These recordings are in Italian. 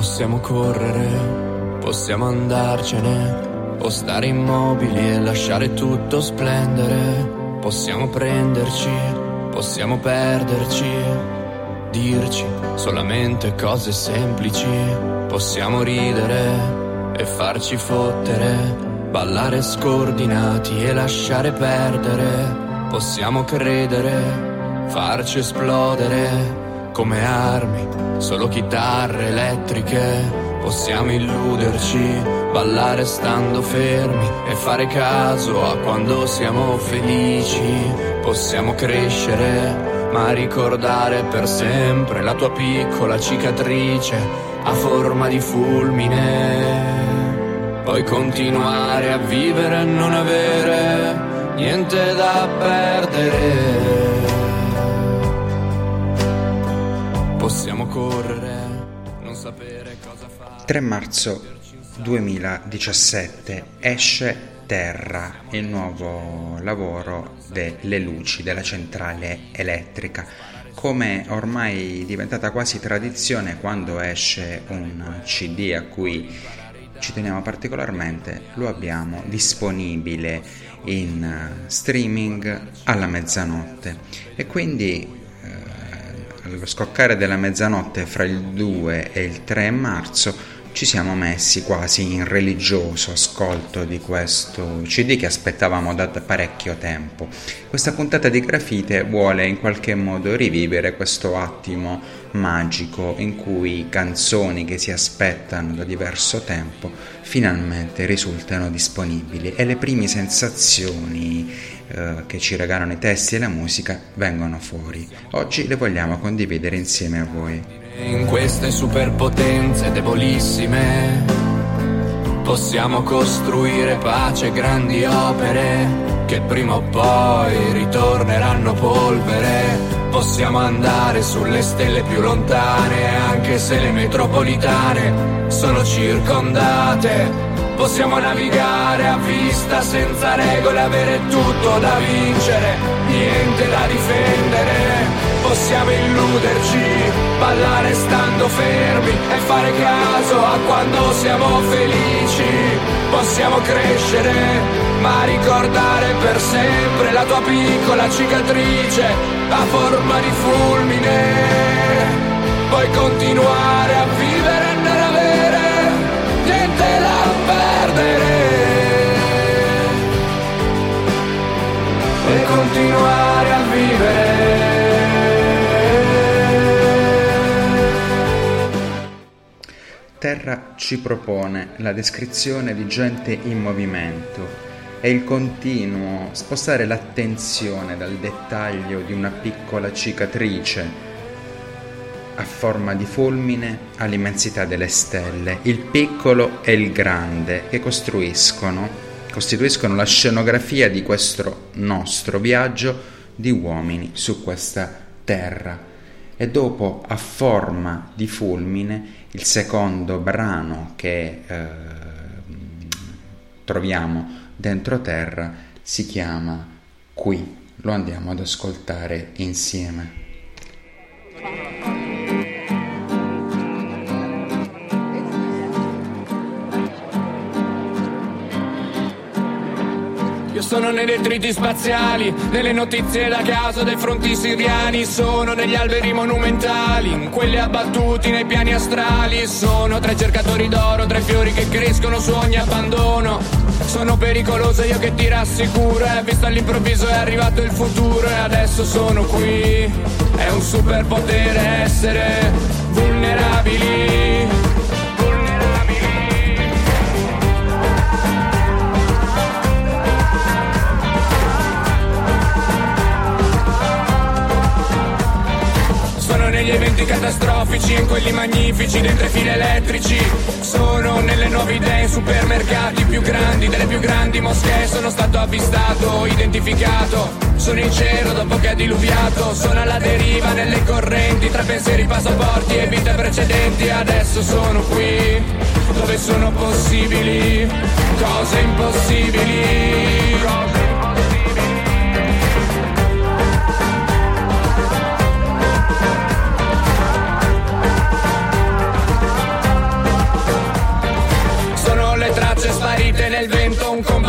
Possiamo correre, possiamo andarcene, o stare immobili e lasciare tutto splendere. Possiamo prenderci, possiamo perderci, dirci solamente cose semplici. Possiamo ridere e farci fottere, ballare scordinati e lasciare perdere. Possiamo credere, farci esplodere come armi, solo chitarre elettriche. Possiamo illuderci, ballare stando fermi e fare caso a quando siamo felici. Possiamo crescere, ma ricordare per sempre la tua piccola cicatrice a forma di fulmine. Poi continuare a vivere e non avere niente da perdere. Possiamo correre, non sapere cosa fare. 3 marzo 2017 esce Terra, il nuovo lavoro delle luci della centrale elettrica. Come ormai diventata quasi tradizione, quando esce un CD a cui ci teniamo particolarmente, lo abbiamo disponibile in streaming alla mezzanotte, e quindi allo scoccare della mezzanotte fra il 2 e il 3 marzo ci siamo messi quasi in religioso ascolto di questo CD che aspettavamo da parecchio tempo. Questa puntata di Grafite vuole in qualche modo rivivere questo attimo magico in cui canzoni che si aspettano da diverso tempo finalmente risultano disponibili, e le prime sensazioni che ci regalano i testi e la musica vengono fuori. Oggi le vogliamo condividere insieme a voi. In queste superpotenze debolissime possiamo costruire pace e grandi opere che prima o poi ritorneranno polvere. Possiamo andare sulle stelle più lontane, anche se le metropolitane sono circondate. Possiamo navigare a vista senza regole, avere tutto da vincere, niente da difendere. Possiamo illuderci, ballare stando fermi e fare caso a quando siamo felici. Possiamo crescere, ma ricordare per sempre la tua piccola cicatrice a forma di fulmine. Puoi continuare a vivere e non avere niente da perdere, e continuare a vivere. Terra ci propone la descrizione di gente in movimento e il continuo spostare l'attenzione dal dettaglio di una piccola cicatrice a forma di fulmine all'immensità delle stelle, il piccolo e il grande che costituiscono la scenografia di questo nostro viaggio di uomini su questa terra. E dopo A forma di fulmine, il secondo brano che troviamo dentro Terra si chiama Qui. Lo andiamo ad ascoltare insieme. Io sono nei detriti spaziali, nelle notizie da caso dei fronti siriani. Sono negli alberi monumentali, in quelli abbattuti nei piani astrali. Sono tra i cercatori d'oro, tra i fiori che crescono su ogni abbandono. Sono pericoloso io che ti rassicuro, e visto all'improvviso è arrivato il futuro. E adesso sono qui, è un superpotere essere vulnerabili. Negli eventi catastrofici e in quelli magnifici dentro i fili elettrici. Sono nelle nuove idee in supermercati più grandi, delle più grandi moschee. Sono stato avvistato, identificato. Sono in cielo dopo che ha diluviato. Sono alla deriva nelle correnti, tra pensieri, passaporti e vite precedenti. Adesso sono qui, dove sono possibili cose impossibili.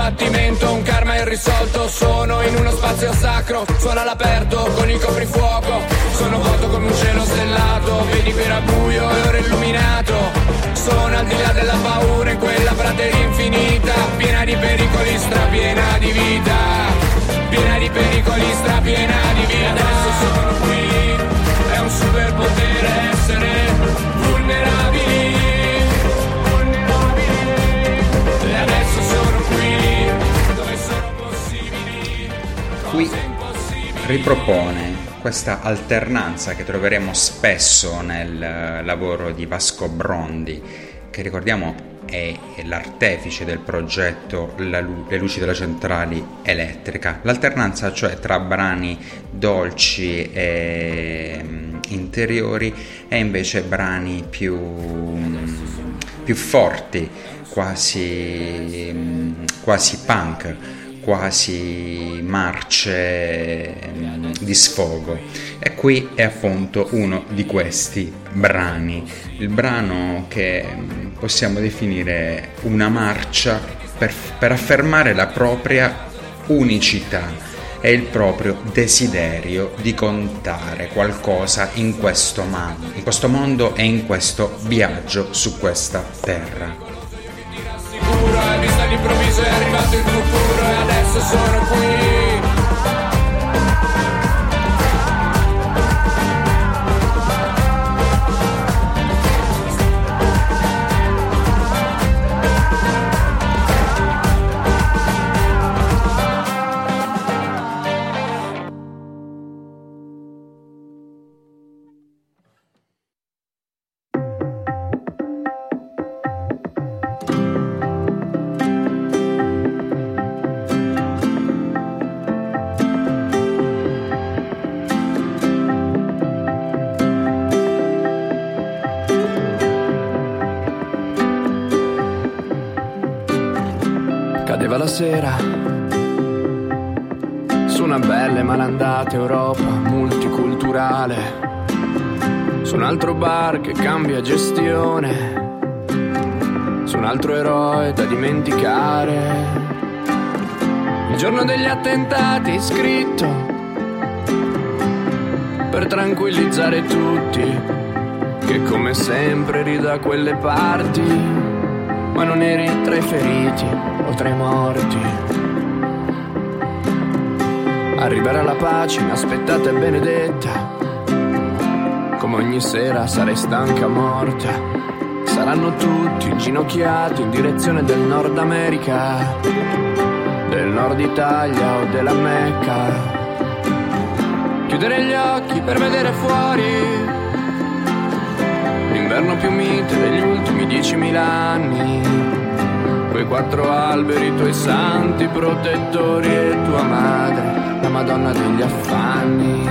combattimento, un karma irrisolto. Sono in uno spazio sacro, suona all'aperto con il coprifuoco. Sono vuoto come un cielo stellato, vedi che era buio e ora è illuminato. Sono al di là della paura in quella prateria infinita, piena di pericoli, strapiena di vita, piena di pericoli, strapiena di vita. Adesso sono qui, è un superpotere essere vulnerabili, e adesso sono qui, dove sono possibili. Qui ripropone questa alternanza che troveremo spesso nel lavoro di Vasco Brondi, che ricordiamo è l'artefice del progetto Le luci della centrale elettrica. L'alternanza cioè tra brani dolci e interiori e invece brani più forti, quasi punk, quasi marce di sfogo. E qui è appunto uno di questi brani, il brano che possiamo definire una marcia per affermare la propria unicità e il proprio desiderio di contare qualcosa in questo mondo e in questo viaggio su questa terra. Vista all'improvviso è arrivato il futuro e adesso sono qui. Cadeva la sera su una bella e malandata Europa multiculturale, su un altro bar che cambia gestione, su un altro eroe da dimenticare. Il giorno degli attentati scritto per tranquillizzare tutti, che come sempre rida a quelle parti, ma non eri tra i feriti o tra i morti. Arriverà la pace inaspettata e benedetta, come ogni sera sarai stanca morta. Saranno tutti inginocchiati in direzione del Nord America, del Nord Italia o della Mecca. Chiudere gli occhi per vedere fuori l'inverno più mite degli ultimi 10.000 anni, quei 4 alberi, i tuoi santi protettori e tua madre, la Madonna degli affanni.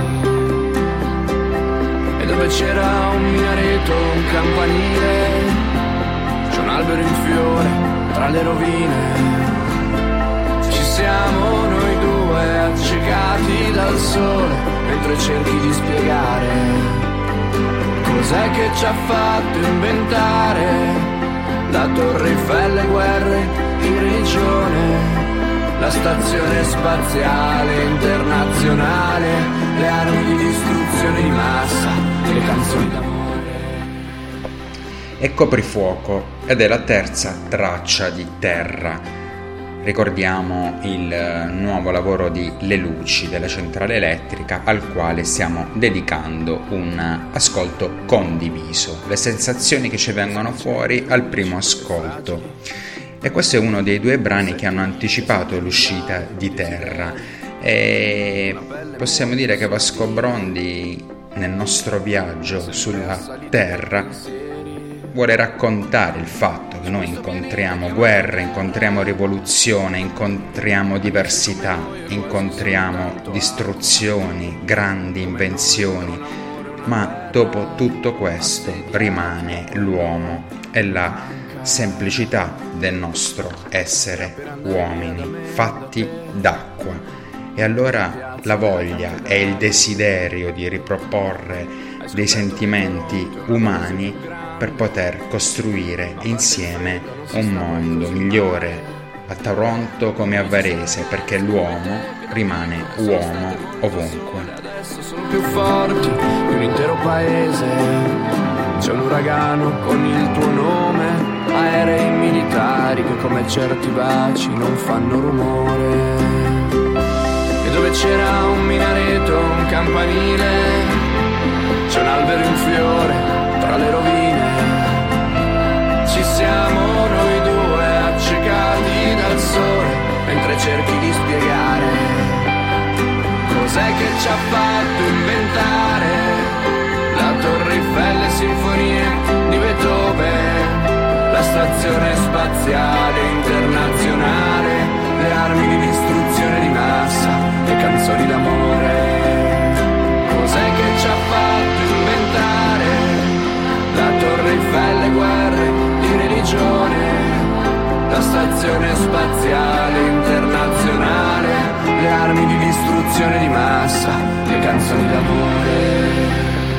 E dove c'era un minareto, un campanile, c'è un albero in fiore tra le rovine. Ci siamo noi due accecati dal sole, mentre cerchi di spiegare cos'è che ci ha fatto inventare la Torre Eiffel, le guerre in religione, la stazione spaziale internazionale, le armi di distruzione di massa, le canzoni d'amore. E Coprifuoco ed è la terza traccia di Terra. Ricordiamo il nuovo lavoro di Le luci della centrale elettrica, al quale stiamo dedicando un ascolto condiviso, le sensazioni che ci vengono fuori al primo ascolto. E questo è uno dei 2 brani che hanno anticipato l'uscita di Terra, e possiamo dire che Vasco Brondi nel nostro viaggio sulla Terra vuole raccontare il fatto che noi incontriamo guerre, incontriamo rivoluzione, incontriamo diversità, incontriamo distruzioni, grandi invenzioni, ma dopo tutto questo rimane l'uomo e la semplicità del nostro essere uomini fatti d'acqua. E allora la voglia e il desiderio di riproporre dei sentimenti umani per poter costruire insieme un mondo migliore, a Toronto come a Varese, perché l'uomo rimane uomo ovunque. Adesso sono più forti di un intero paese. C'è un uragano con il tuo nome, aerei militari che come certi baci non fanno rumore. E dove c'era un minareto, un campanile, c'è un albero in fiore tra le rovine. Ci siamo noi due accecati dal sole, mentre cerchi di spiegare cos'è che ci ha fatto inventare la Torre Eiffel, le sinfonie di Beethoven, la stazione spaziale internazionale, le armi di distruzione di massa, le canzoni d'amore. Cos'è che ci ha fatto inventare la Torre Eiffel, le guerre di religione, la stazione spaziale internazionale, le armi di distruzione di massa, le canzoni d'amore.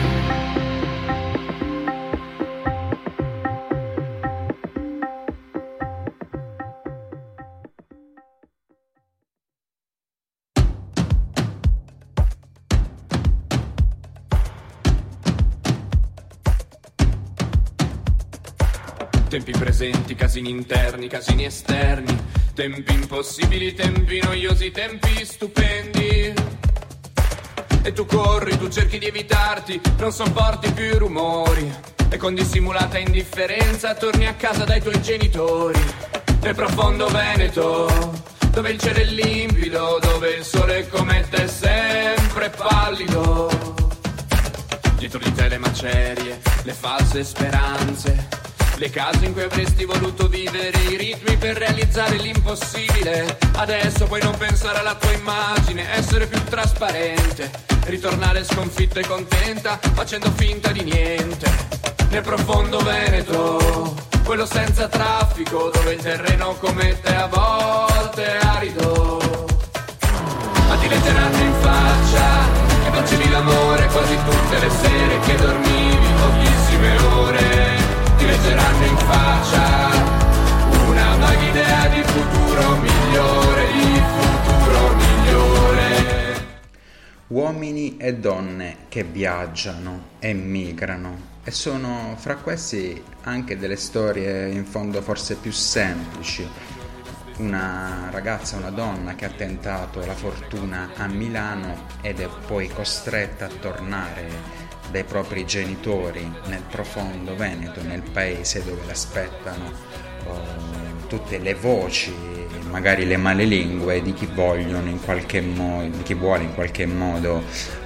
Tempi presenti, casini interni, casini esterni, tempi impossibili, tempi noiosi, tempi stupendi. E tu corri, tu cerchi di evitarti, non sopporti più i rumori, e con dissimulata indifferenza torni a casa dai tuoi genitori. Nel profondo Veneto, dove il cielo è limpido, dove il sole come te è sempre pallido. Dietro di te le macerie, le false speranze, le case in cui avresti voluto vivere, i ritmi per realizzare l'impossibile. Adesso puoi non pensare alla tua immagine, essere più trasparente, ritornare sconfitta e contenta, facendo finta di niente. Nel profondo Veneto, quello senza traffico, dove il terreno come te a volte è arido. Ma ti leggeranno in faccia che facevi l'amore quasi tutte le sere, che dormivi pochissime ore. Ti leggeranno in faccia una vaga idea di futuro migliore, di futuro migliore. Uomini e donne che viaggiano e migrano, e sono fra questi anche delle storie in fondo forse più semplici. Una ragazza, una donna che ha tentato la fortuna a Milano ed è poi costretta a tornare dai propri genitori nel profondo Veneto, nel paese dove l'aspettano tutte le voci, magari le malelingue di chi vogliono in qualche modo, di chi vuole in qualche modo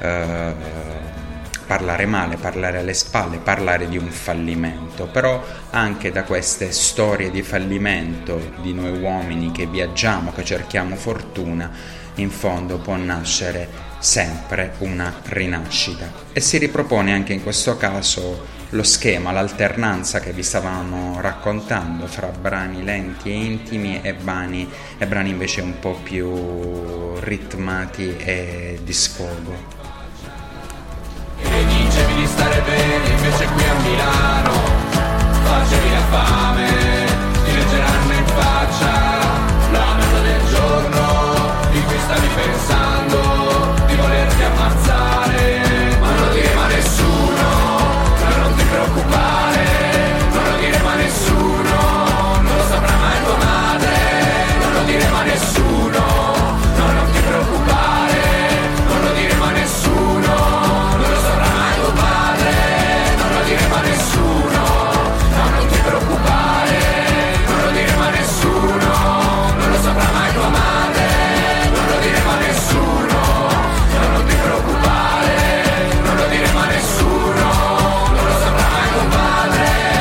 parlare male, parlare alle spalle, parlare di un fallimento. Però anche da queste storie di fallimento di noi uomini che viaggiamo, che cerchiamo fortuna, in fondo può nascere sempre una rinascita. E si ripropone anche in questo caso lo schema, l'alternanza che vi stavamo raccontando fra brani lenti e intimi e brani invece un po' più ritmati e di sfogo. E dicevi di stare bene, invece qui a Milano facevi la fame, ti leggeranno in faccia la merda del giorno di cui stavi pensando di volerti ammazzare. Ma non lo dire a nessuno, no, non ti preoccupare, non lo dire a nessuno, non lo saprà mai tua madre. Non lo dire a nessuno, no, non ti preoccupare, non lo dire a nessuno, non lo saprà mai tuo padre. Non lo dire a nessuno, no, non ti preoccupare, non lo dire a nessuno, non lo saprà mai tua madre. Non lo dire a nessuno, no, non ti preoccupare, non lo dire a nessuno, non lo saprà mai tuo padre.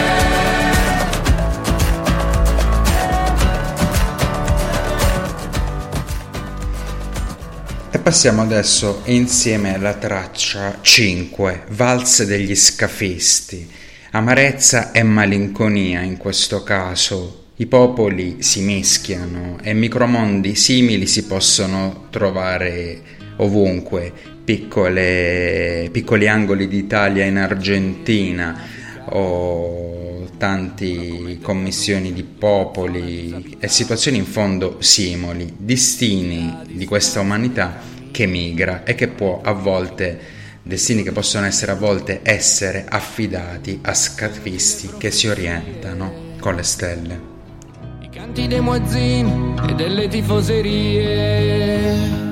E passiamo adesso insieme alla traccia 5, Valse degli scafisti. Amarezza e malinconia in questo caso. I popoli si mischiano e micromondi simili si possono trovare ovunque, piccoli angoli d'Italia in Argentina o importanti commissioni di popoli e situazioni in fondo simili, destini di questa umanità che migra e che può a volte, destini che possono essere a volte essere affidati a scafisti che si orientano con le stelle. I canti dei muezzini e delle tifoserie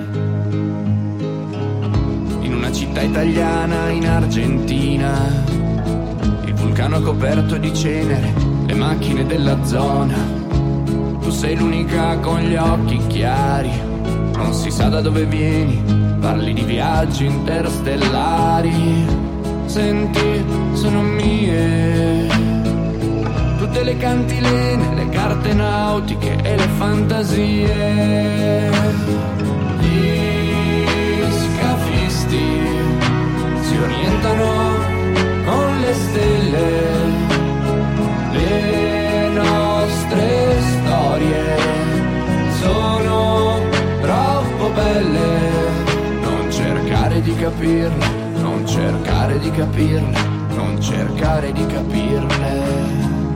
in una città italiana in Argentina, il vulcano coperto di cenere, le macchine della zona, tu sei l'unica con gli occhi chiari, non si sa da dove vieni, parli di viaggi interstellari, senti, sono mie tutte le cantilene, le carte nautiche e le fantasie. Gli scafisti si orientano con le stelle, le nostre storie sono troppo belle, non cercare di capirle, non cercare di capirle, non cercare di capirle.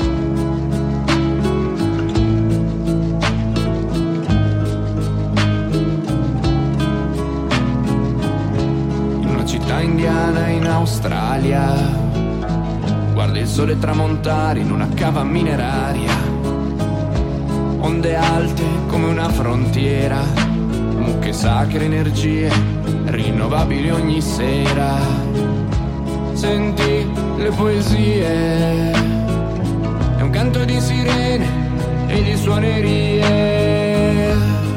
Città indiana in Australia, guarda il sole tramontare in una cava mineraria, onde alte come una frontiera, mucche sacre, energie rinnovabili ogni sera, senti le poesie, è un canto di sirene e di suonerie,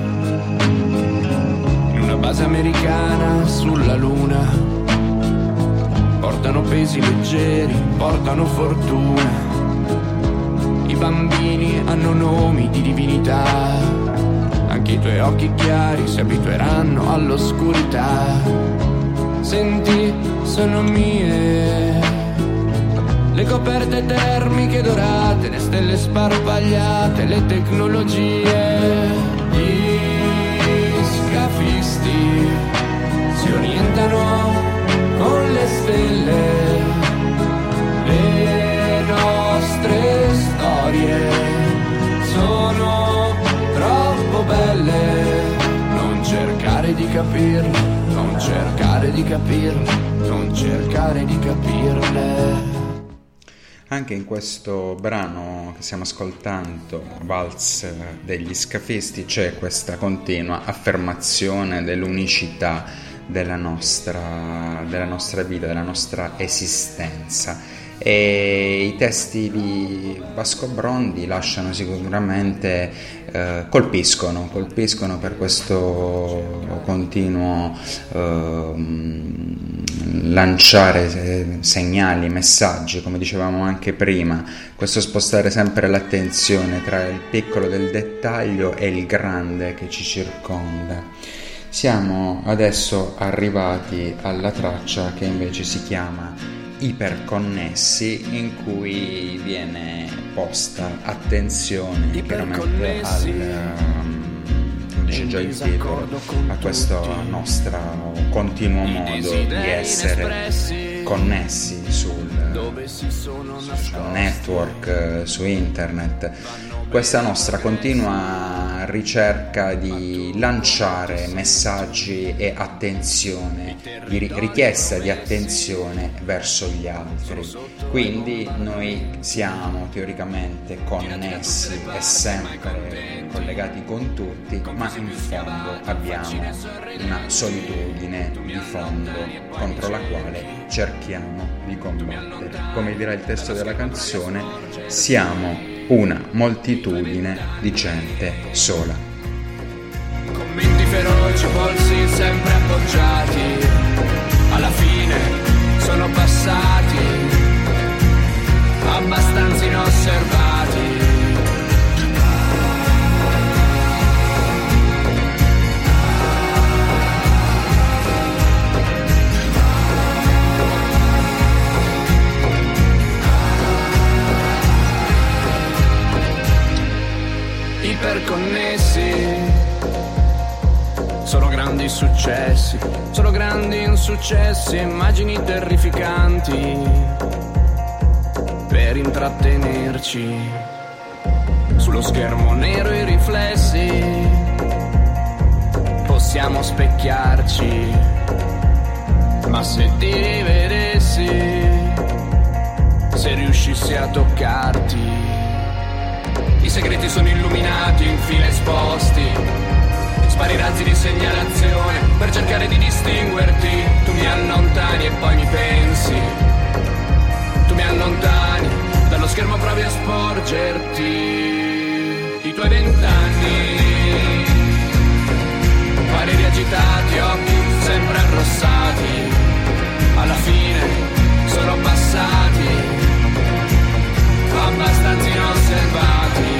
in una base americana sulla luna, portano pesi leggeri, portano fortuna, i bambini hanno nomi di divinità, anche i tuoi occhi chiari si abitueranno all'oscurità, senti, sono mie le coperte termiche dorate, le stelle sparpagliate, le tecnologie, gli scafisti si orientano con le stelle, le nostre storie sono troppo belle, non cercare di capirle, non cercare di capirle, non cercare di capirle. Anche in questo brano che stiamo ascoltando, Waltz degli scafisti, c'è questa continua affermazione dell'unicità della nostra vita, della nostra esistenza, e i testi di Vasco Brondi lasciano sicuramente, colpiscono per questo continuo lanciare segnali, messaggi, come dicevamo anche prima, questo spostare sempre l'attenzione tra il piccolo del dettaglio e il grande che ci circonda. Siamo adesso arrivati alla traccia che invece si chiama Iperconnessi, in cui viene posta attenzione chiaramente come dice già il titolo, a questo nostro continuo modo di essere connessi sul social network, su internet, questa nostra continua ricerca di lanciare messaggi e attenzione, di richiesta di attenzione verso gli altri. Quindi noi siamo teoricamente connessi e sempre collegati con tutti, ma in fondo abbiamo una solitudine di fondo contro la quale cerchiamo di combattere. Come dirà il testo della canzone, siamo una moltitudine di gente sola. Commenti feroci, polsi sempre appoggiati, alla fine sono passati abbastanza inosservati. Iperconnessi, sono grandi successi, sono grandi insuccessi, immagini terrificanti per trattenerci sullo schermo nero i riflessi, possiamo specchiarci, ma se ti rivedessi, se riuscissi a toccarti, i segreti sono illuminati, in fila esposti, spari razzi di segnalazione per cercare di distinguerti. Tu mi allontani e poi mi pensi, tu mi allontani, dallo schermo provi a sporgerti i tuoi 20 anni, pareri agitati, occhi sempre arrossati, alla fine sono passati, abbastanza inosservati.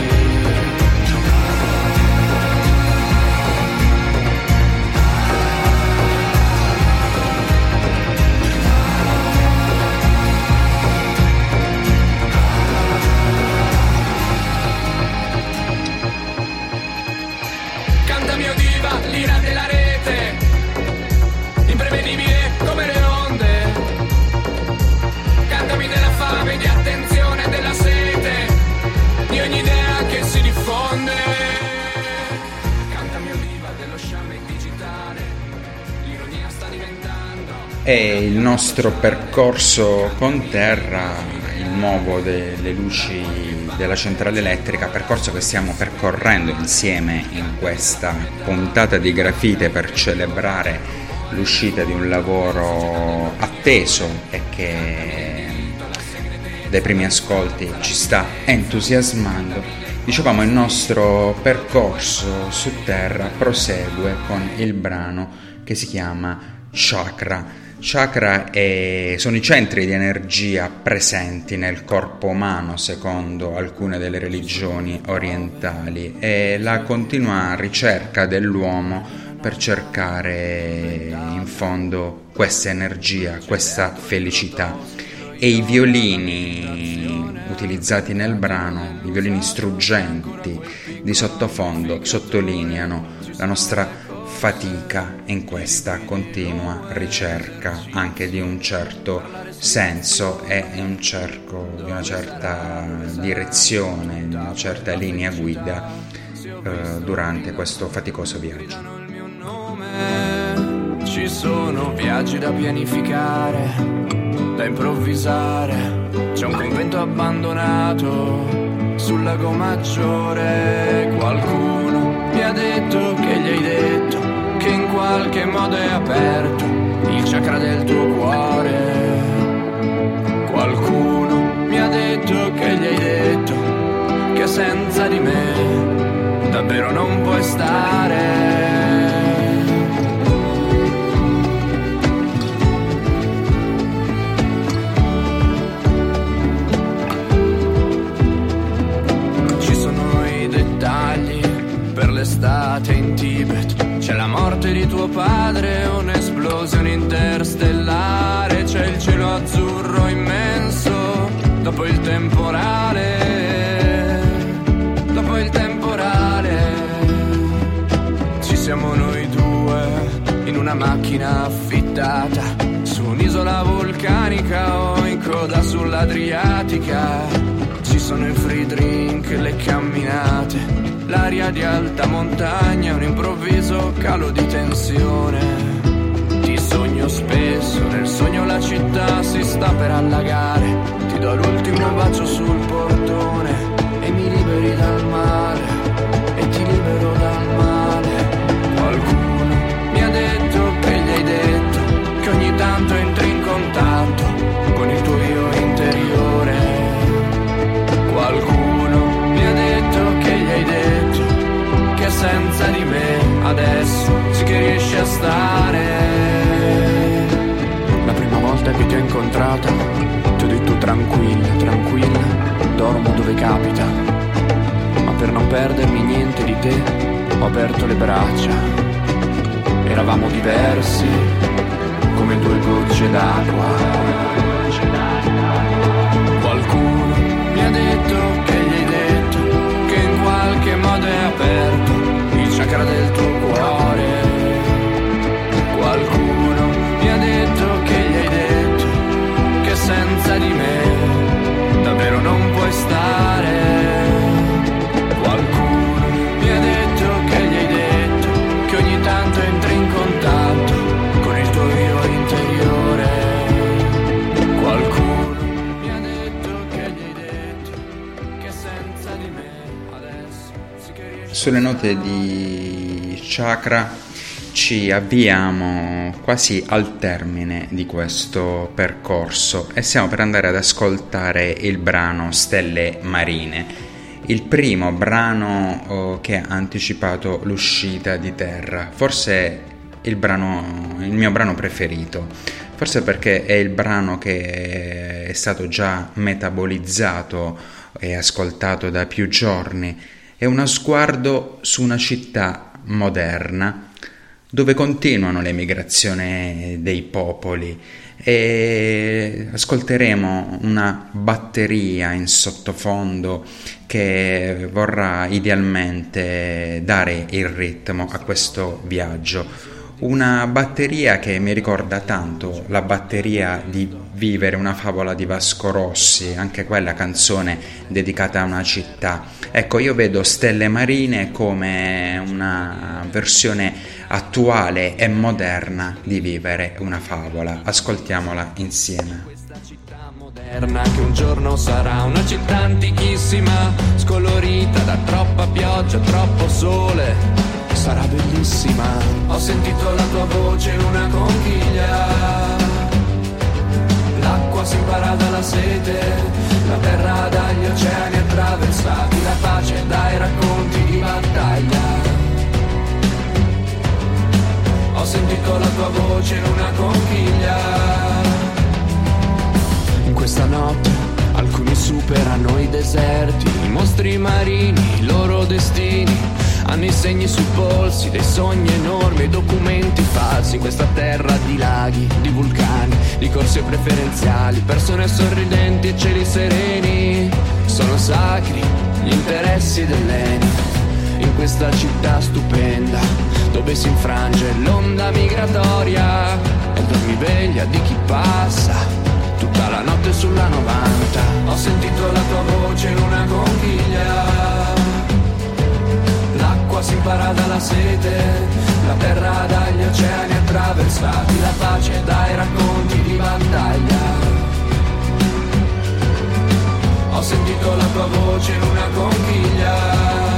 Mio diva, l'ira della rete, imprevedibile come le onde, cantami della fame, di attenzione, della sete, di ogni idea che si diffonde, canta mio diva dello sciame digitale, l'ironia sta diventando. E il nostro percorso con Terra, il nuovo delle luci della centrale elettrica, percorso che stiamo percorrendo insieme in questa puntata di Grafite per celebrare l'uscita di un lavoro atteso e che dai primi ascolti ci sta entusiasmando. Dicevamo, il nostro percorso su Terra prosegue con il brano che si chiama Chakra. Chakra sono i centri di energia presenti nel corpo umano secondo alcune delle religioni orientali, e la continua ricerca dell'uomo per cercare in fondo questa energia, questa felicità. E i violini utilizzati nel brano, i violini struggenti di sottofondo, sottolineano la nostra fatica in questa continua ricerca anche di un certo senso e di una certa direzione, di una certa linea guida durante questo faticoso viaggio. Ci sono viaggi da pianificare, da improvvisare, c'è un convento abbandonato sul lago Maggiore, qualcuno mi ha detto che gli hai detto che in qualche modo è aperto il chakra del tuo cuore. Qualcuno mi ha detto che gli hai detto che senza di me davvero non puoi stare. Ci sono i dettagli per l'estate in Tibet. C'è la morte di tuo padre, un'esplosione interstellare, c'è il cielo azzurro immenso, dopo il temporale, ci siamo noi due, in una macchina affittata, su un'isola vulcanica o in coda sull'Adriatica, ci sono i free drink, le camminate, l'aria di alta montagna, un improvviso calo di tensione. Ti sogno spesso, nel sogno la città si sta per allagare. Ti do l'ultimo bacio sul portone e mi liberi dal mare, e ti libero dal male. Qualcuno mi ha detto che gli hai detto che ogni tanto entri in contatto con il tuo io interiore. Qualcuno mi ha detto che gli hai detto che senza di me adesso sì che riesci a stare. La prima volta che ti ho incontrata ti ho detto tranquilla, tranquilla, dormo dove capita, ma per non perdermi niente di te ho aperto le braccia. Eravamo diversi come due gocce d'acqua. Qualcuno mi ha detto che gli hai detto che in qualche modo è aperto il chakra del tuo cuore. Qualcuno mi ha detto che gli hai detto che senza di me davvero non sulle note di Chakra ci avviamo quasi al termine di questo percorso e stiamo per andare ad ascoltare il brano Stelle Marine, il primo brano che ha anticipato l'uscita di Terra, forse il mio brano preferito, forse perché è il brano che è stato già metabolizzato e ascoltato da più giorni. È uno sguardo su una città moderna dove continuano le migrazioni dei popoli, e ascolteremo una batteria in sottofondo che vorrà idealmente dare il ritmo a questo viaggio. Una batteria che mi ricorda tanto la batteria di Vivere una favola di Vasco Rossi, anche quella canzone dedicata a una città. Ecco, io vedo Stelle Marine come una versione attuale e moderna di Vivere una favola. Ascoltiamola insieme. Questa città moderna che un giorno sarà una città antichissima, scolorita da troppa pioggia, troppo sole. Sarà bellissima. Ho sentito la tua voce in una conchiglia. L'acqua si impara dalla sete, la terra dagli oceani attraversati, la pace dai racconti di battaglia. Ho sentito la tua voce in una conchiglia. In questa notte alcuni superano i deserti, i mostri marini, i loro destini. Hanno i segni sui polsi dei sogni enormi, documenti falsi in questa terra di laghi, di vulcani, di corse preferenziali, persone sorridenti e cieli sereni. Sono sacri gli interessi dell'Eni in questa città stupenda dove si infrange l'onda migratoria e dormiveglia di chi passa tutta la notte sulla 90. Ho sentito la tua voce in una conchiglia. L'acqua si impara dalla sete, la terra dagli oceani attraversati, la pace dai racconti di battaglia. Ho sentito la tua voce in una conchiglia.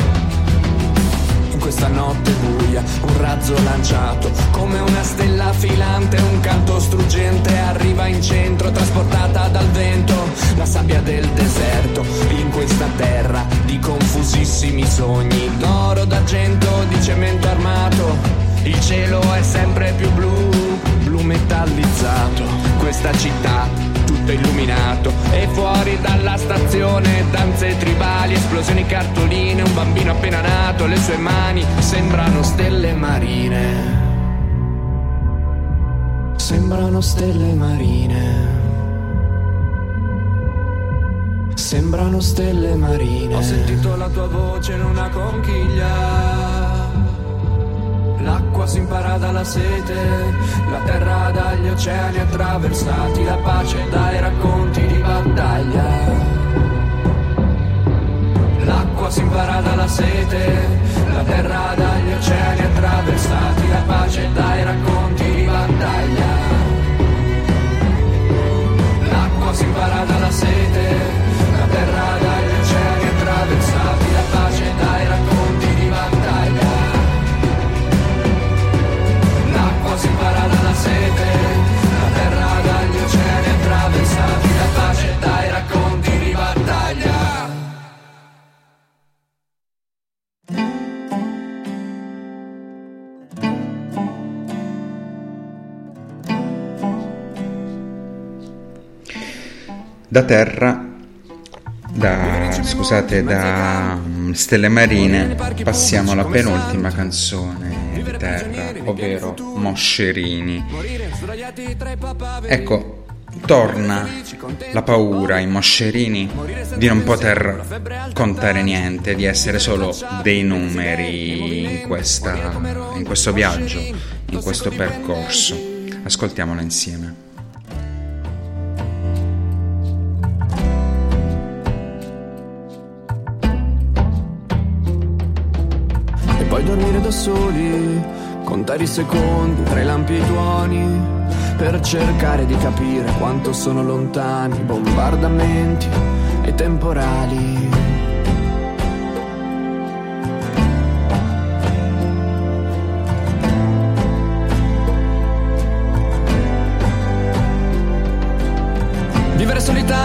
In questa notte buia, un razzo lanciato come una stella filante, un canto struggente arriva in centro, trasportata dal vento, la sabbia del deserto. In questa terra di confusissimi sogni, d'oro, d'argento, di cemento armato, il cielo è sempre più blu, blu metallizzato. Questa città tutto illuminato e fuori dalla stazione danze tribali, esplosioni, cartoline, un bambino appena nato, le sue mani sembrano stelle marine. Sembrano stelle marine. Sembrano stelle marine. Ho sentito la tua voce in una conchiglia. L'acqua si impara dalla sete, la terra dagli oceani attraversati, la pace dai racconti di battaglia. L'acqua si impara dalla sete, la terra dagli oceani attraversati, la pace dai racconti di battaglia. L'acqua si impara dalla sete, la terra dagli oceani attraversati, la pace dai racconti di battaglia. L'acqua si impara dalla sete, la terra dagli oceani attraversati, la pace dai racconti di battaglia. Da terra, da Stelle Marine, passiamo alla penultima canzone di Terra, ovvero Moscerini. Ecco, torna la paura in Moscerini di non poter contare niente, di essere solo dei numeri in questo viaggio, in questo percorso. Ascoltiamolo insieme. Puoi dormire da soli, contare i secondi tra i lampi e i tuoni, per cercare di capire quanto sono lontani i bombardamenti e i temporali.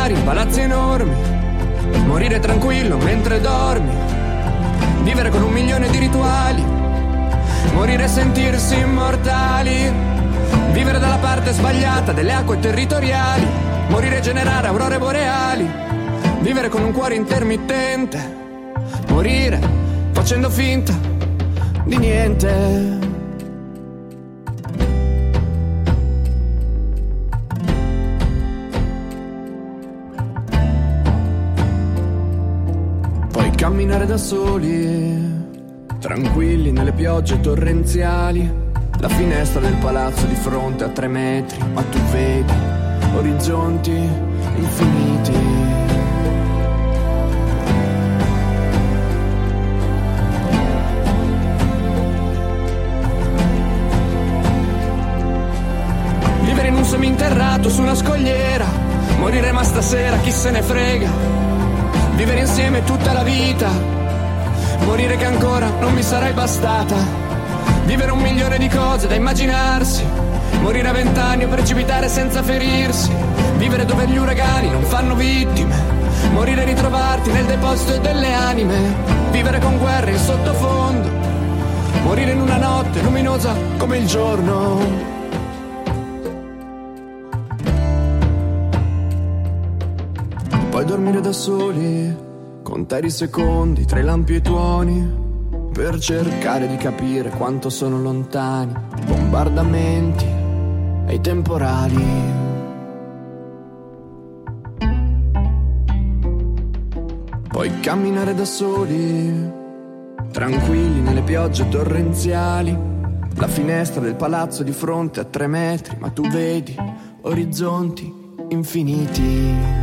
milionari in palazzi enormi, morire tranquillo mentre dormi, vivere con 1 milione di rituali, morire e sentirsi immortali, vivere dalla parte sbagliata delle acque territoriali, morire e generare aurore boreali, vivere con un cuore intermittente, morire facendo finta di niente. Poi camminare da soli, tranquilli nelle piogge torrenziali, la finestra del palazzo di fronte a 3 metri, ma tu vedi orizzonti infiniti. Vivere in un seminterrato su una scogliera, morire ma stasera chi se ne frega, vivere insieme tutta la vita, morire che ancora non mi sarai bastata, vivere 1 milione di cose da immaginarsi, morire a 20 anni o precipitare senza ferirsi, vivere dove gli uragani non fanno vittime, morire e ritrovarti nel deposito delle anime, vivere con guerre in sottofondo, morire in una notte luminosa come il giorno. Poi dormire da soli, contare i secondi tra i lampi e i tuoni, per cercare di capire quanto sono lontani i bombardamenti e i temporali. Poi camminare da soli, tranquilli nelle piogge torrenziali, la finestra del palazzo di fronte a 3 metri, ma tu vedi orizzonti infiniti.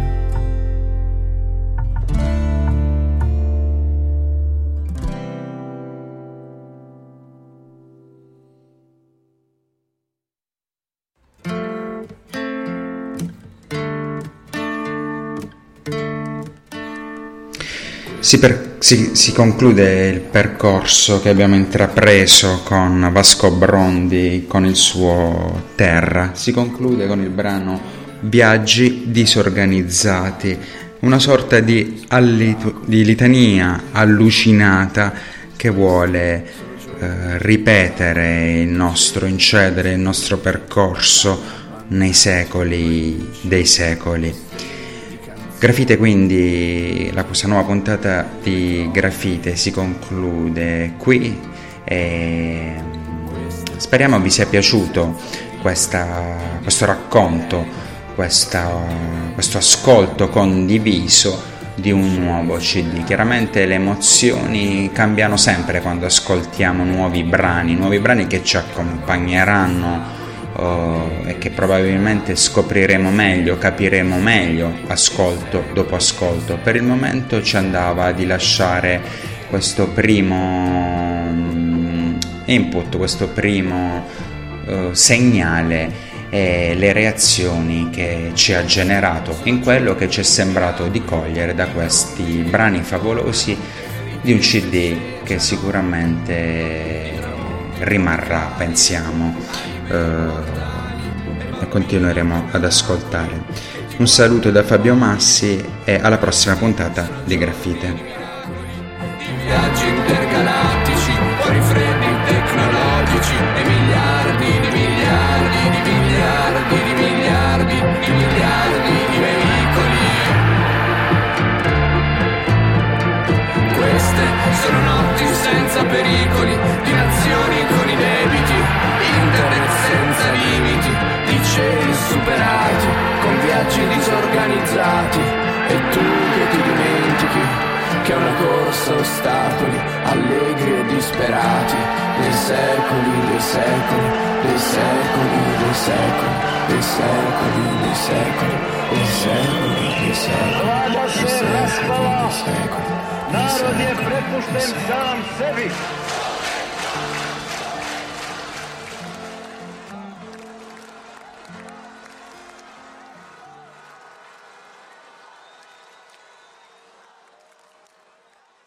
Si conclude il percorso che abbiamo intrapreso con Vasco Brondi, con il suo Terra. Si conclude con il brano Viaggi disorganizzati, una sorta di litania allucinata che vuole ripetere il nostro incedere, il nostro percorso nei secoli dei secoli. Grafite, quindi questa nuova puntata di Grafite si conclude qui e speriamo vi sia piaciuto questo racconto, questo ascolto condiviso di un nuovo CD. Chiaramente le emozioni cambiano sempre quando ascoltiamo nuovi brani che ci accompagneranno e che probabilmente scopriremo meglio, capiremo meglio ascolto dopo ascolto. Per il momento ci andava di lasciare questo primo input, questo primo segnale e le reazioni che ci ha generato in quello che ci è sembrato di cogliere da questi brani favolosi di un CD che sicuramente rimarrà, pensiamo, e continueremo ad ascoltare. Un saluto da Fabio Massi e alla prossima puntata di Grafite. Viaggi intergalattici, rifreddi tecnologici e miliardi di miliardi di miliardi di miliardi di miliardi di veicoli. Queste sono notti senza pericoli, di nazioni con i debiti, internet senza limiti, di cieli superati, con viaggi disorganizzati, e tu che ti dimentichi che è una corsa a ostacoli, allegri e disperati, nei secoli dei secoli, dei secoli dei secoli, dei secoli dei secoli, dei secoli dei secoli, dei secoli dei secoli, dei secoli dei secoli.